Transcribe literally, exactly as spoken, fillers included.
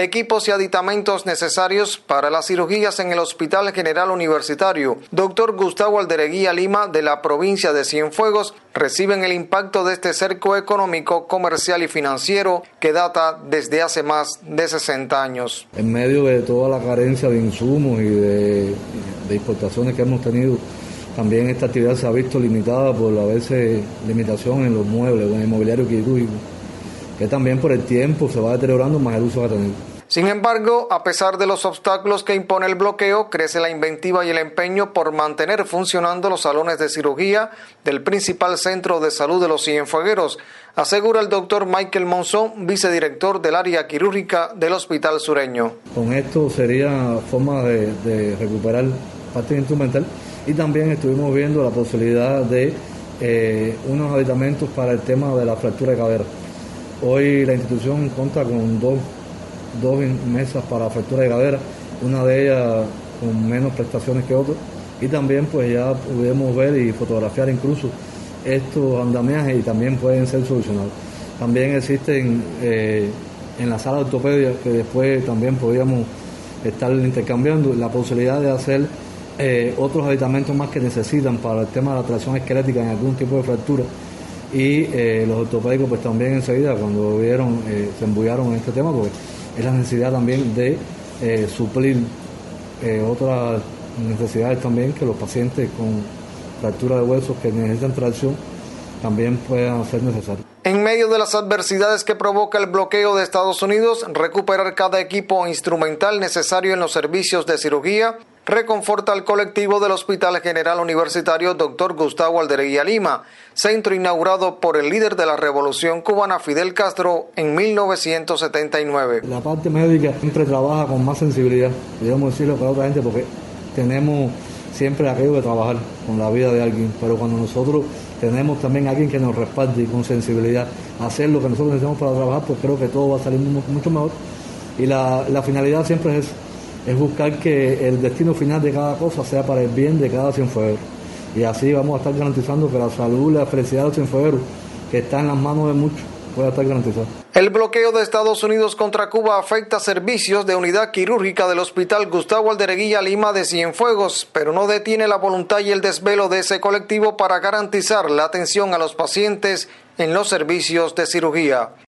equipos y aditamentos necesarios para las cirugías en el Hospital General Universitario Doctor Gustavo Aldereguía Lima de la provincia de Cienfuegos reciben el impacto de este cerco económico, comercial y financiero que data desde hace más de sesenta años. En medio de toda la carencia de insumos y de, de importaciones que hemos tenido, también esta actividad se ha visto limitada por a veces limitación en los muebles, en el mobiliario quirúrgico, que también por el tiempo se va deteriorando más el uso que ha tenido. Sin embargo, a pesar de los obstáculos que impone el bloqueo, crece la inventiva y el empeño por mantener funcionando los salones de cirugía del principal centro de salud de los Cienfuegueros, asegura el doctor Michael Monzón, vicedirector del área quirúrgica del Hospital Sureño. Con esto sería forma de, de recuperar parte instrumental y también estuvimos viendo la posibilidad de eh, unos aditamentos para el tema de la fractura de cadera. Hoy la institución cuenta con dos, dos mesas para fractura de cadera, una de ellas con menos prestaciones que otras, y también pues ya podemos ver y fotografiar incluso estos andamiajes y también pueden ser solucionados. También existen eh, en la sala de ortopedia, que después también podríamos estar intercambiando, la posibilidad de hacer eh, otros aditamentos más que necesitan para el tema de la tracción esquelética en algún tipo de fractura. Y eh, los ortopédicos pues también enseguida cuando vieron, eh, se embullaron en este tema, porque es la necesidad también de eh, suplir eh, otras necesidades también que los pacientes con fractura de huesos que necesitan tracción también puedan ser necesarios. En medio de las adversidades que provoca el bloqueo de Estados Unidos, recuperar cada equipo instrumental necesario en los servicios de cirugía reconforta al colectivo del Hospital General Universitario Doctor Gustavo Aldereguía Lima, centro inaugurado por el líder de la Revolución Cubana Fidel Castro en mil novecientos setenta y nueve. La parte médica siempre trabaja con más sensibilidad, podríamos decirlo para otra gente, porque tenemos siempre aquello de trabajar con la vida de alguien, pero cuando nosotros tenemos también a alguien que nos respalde y con sensibilidad hacer lo que nosotros necesitamos para trabajar, pues creo que todo va a salir mucho mejor. Y la, la finalidad siempre es, es buscar que el destino final de cada cosa sea para el bien de cada cienfueguero. Y así vamos a estar garantizando que la salud y la felicidad de los cienfuegueros, que está en las manos de muchos, pueda estar garantizada. El bloqueo de Estados Unidos contra Cuba afecta servicios de unidad quirúrgica del Hospital Gustavo Aldereguía Lima de Cienfuegos, pero no detiene la voluntad y el desvelo de ese colectivo para garantizar la atención a los pacientes en los servicios de cirugía.